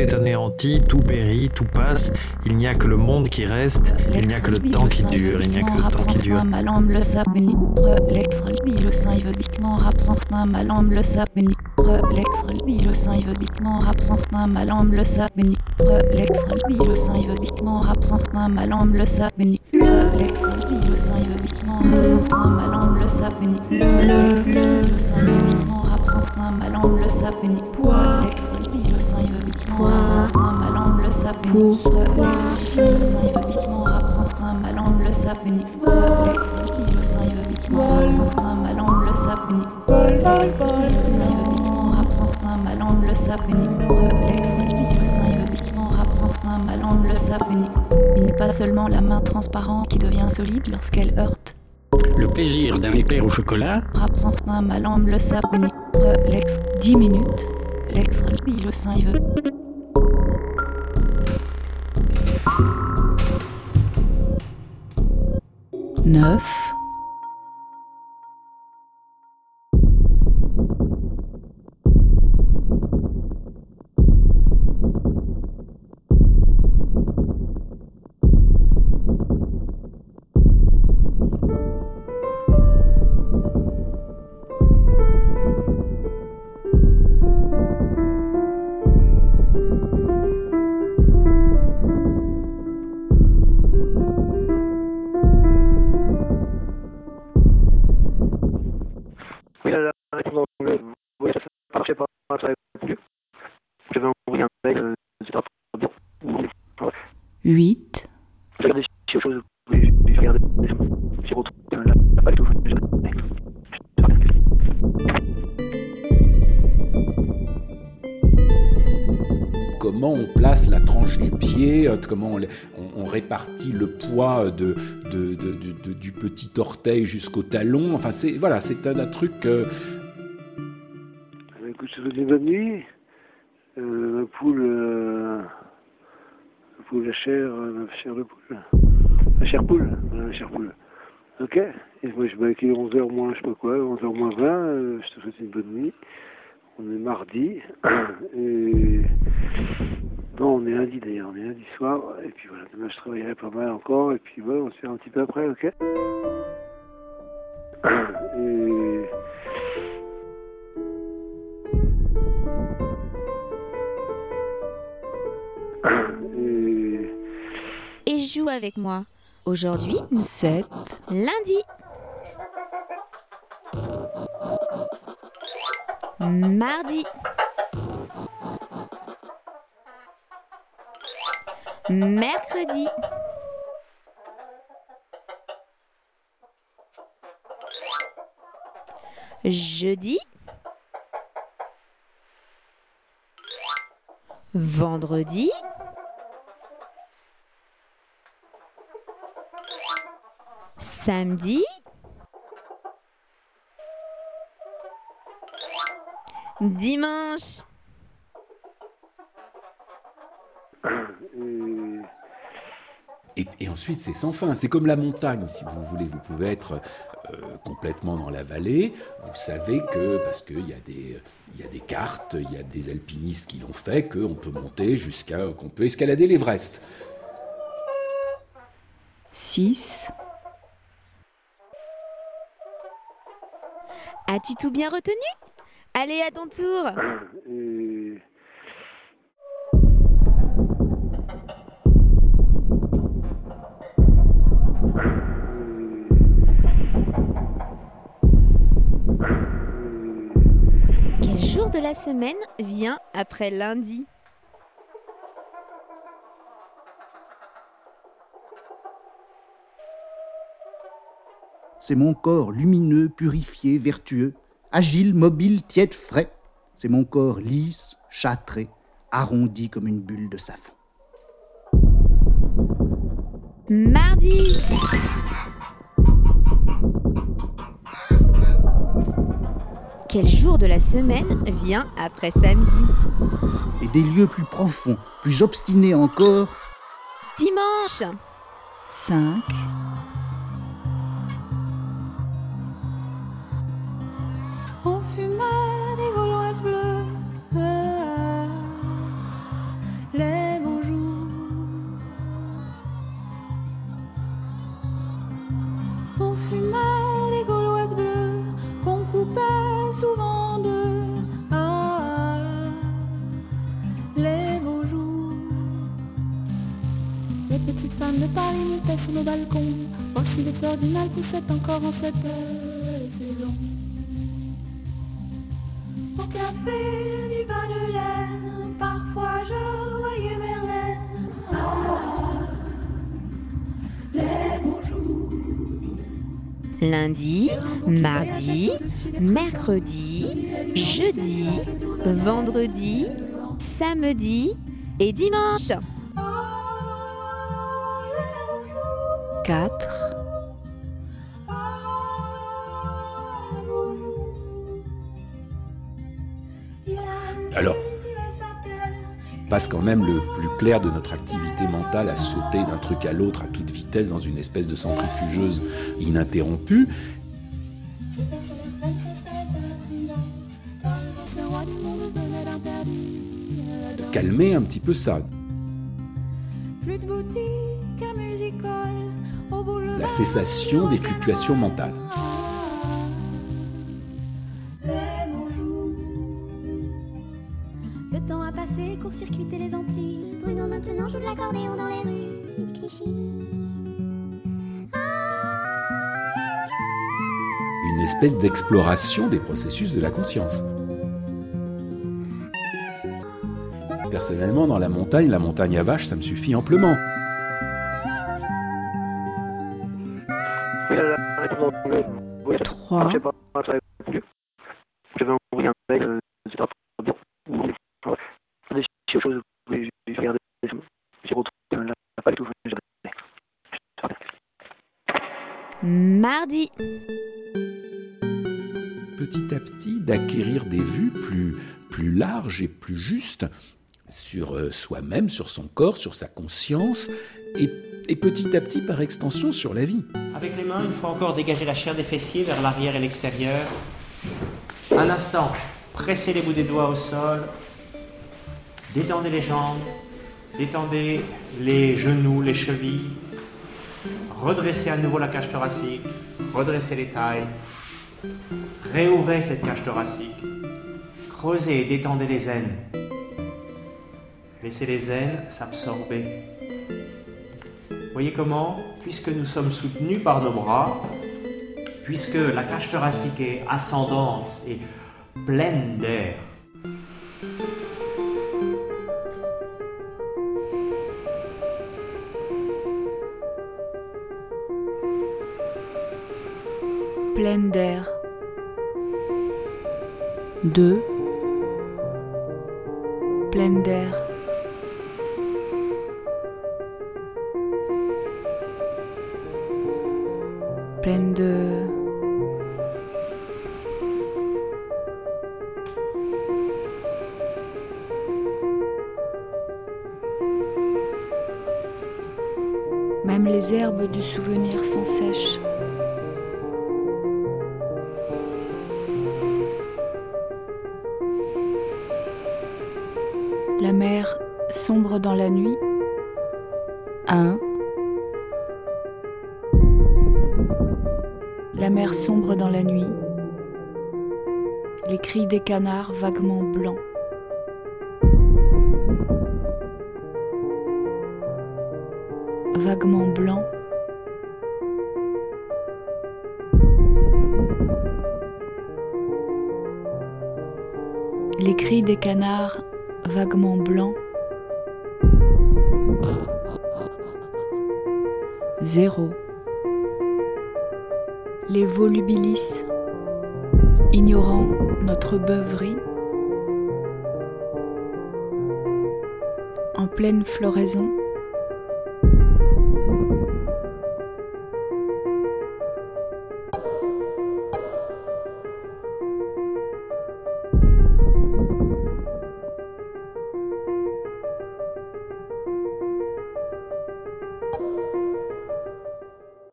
est anéanti, tout périt, tout passe. Il n'y a que le monde qui reste. Il n'y a que le temps qui dure. Il n'y a que le temps qui dure. Il n'est pas seulement la main transparente qui devient solide lorsqu'elle heurte. Le plaisir d'un éclair au chocolat. 10 minutes. Le sein il veut. Neuf. J'avais envoyé un mail, c'était pas bien. 8. J'ai regardé si autre chose, j'ai regardé, j'ai retrouvé la page où j'ai Comment on place la tranche du pied, comment on répartit le poids du petit orteil jusqu'au talon. Enfin, c'est un truc... Écoute, je vous dis bonne nuit. La poule, la chair de poule. La chair poule. Ok. Et moi, je m'ai 11h moins, je sais pas quoi, 11h moins 20. Je te souhaite une bonne nuit. On est mardi. Et... Non, on est lundi d'ailleurs, on est lundi soir. Et puis voilà, demain je travaillerai pas mal encore. Et puis voilà, on se fait un petit peu après, ok. Et... Et joue avec moi. Aujourd'hui, 7. Lundi. Mardi. Mercredi. Jeudi. Vendredi. Samedi. Dimanche. Et ensuite, c'est sans fin. C'est comme la montagne, si vous voulez. Vous pouvez être complètement dans la vallée. Vous savez que, parce qu'il y a des cartes, il y a des alpinistes qui l'ont fait, qu'on peut monter qu'on peut escalader l'Everest. 6. As-tu tout bien retenu ? Allez, à ton tour. Quel jour de la semaine vient après lundi ? C'est mon corps lumineux, purifié, vertueux, agile, mobile, tiède, frais. C'est mon corps lisse, châtré, arrondi comme une bulle de savon. Mardi. Quel jour de la semaine vient après samedi ? Et des lieux plus profonds, plus obstinés encore. Dimanche. 5. On fumait des gauloises bleues On fumait des gauloises bleues qu'on coupait souvent d'eux. Ah, les beaux jours. Les petites femmes de Paris montaient sur nos balcons, voir si les fleurs du mal poussaient encore en cette saison. Au café du bain de laine, parfois je voyais Verlaine. Ah, les beaux jours. Lundi, mardi, mercredi, jeudi, vendredi, samedi et dimanche. 4, Alors, passe quand même le plus clair de notre activité mentale à sauter d'un truc à l'autre à toute vitesse dans une espèce de centrifugeuse ininterrompue. De calmer un petit peu ça. Plus de boutique à music-hall, au boulevard. La cessation des fluctuations mentales. Les beaux jours. Le temps a passé, court-circuiter les amplis. Bruno maintenant joue de l'accordéon dans les rues de Clichy. Une espèce d'exploration des processus de la conscience. Personnellement, dans la montagne à vache, ça me suffit amplement. Oui, la réponse en anglais. Oui, 3, je sais pas, ça va plus. Je vais envoyer un mail, c'est pas bien. Des choses, oui, j'ai regardé, j'ai retrouvé la page tout, j'ai regardé. Mardi, Petit à petit, d'acquérir des vues plus larges et plus justes sur soi-même, sur son corps, sur sa conscience, et petit à petit, par extension, sur la vie. Avec les mains, une fois encore, dégagez la chair des fessiers vers l'arrière et l'extérieur. Un instant, pressez les bouts des doigts au sol. Détendez les jambes, détendez les genoux, les chevilles. Redressez à nouveau la cage thoracique, redressez les tailles. Réouvrez cette cage thoracique. Creusez et détendez les aines. Laissez les aines s'absorber. Voyez comment, puisque nous sommes soutenus par nos bras, puisque la cage thoracique est ascendante et pleine d'air, pleine d'air. 2, pleine d'air. Pleine de... Même les herbes du souvenir sont sèches. La mer sombre dans la nuit. 1. La mer sombre dans la nuit. Les cris des canards vaguement blancs. Vaguement blancs. Les cris des canards vaguement blancs. 0. Les volubilis, ignorant notre beuverie, en pleine floraison.